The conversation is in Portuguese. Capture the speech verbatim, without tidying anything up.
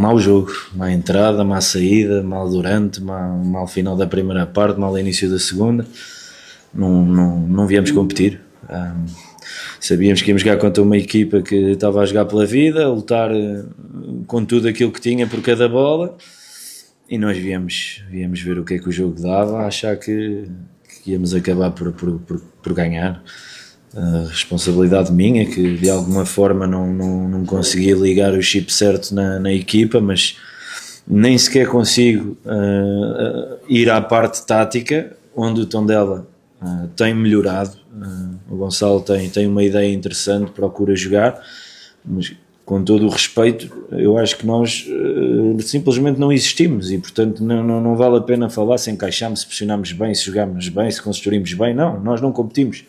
mau jogo, má entrada, má saída, mal durante, mal, mal final da primeira parte, mal início da segunda. Não, não, não viemos competir. Um, sabíamos que íamos jogar contra uma equipa que estava a jogar pela vida, a lutar com tudo aquilo que tinha por cada bola, e nós viemos, viemos ver o que é que o jogo dava, a achar que, que íamos acabar por, por, por, por ganhar. A responsabilidade minha, que de alguma forma não, não, não conseguia ligar o chip certo na, na equipa, mas nem sequer consigo uh, uh, ir à parte tática, onde o Tondela uh, tem melhorado. Uh, o Gonçalo tem, tem uma ideia interessante, procura jogar, mas com todo o respeito, eu acho que nós uh, simplesmente não existimos e, portanto, não, não, não vale a pena falar se encaixamos, se pressionamos bem, se jogamos bem, se construímos bem. Não, nós não competimos.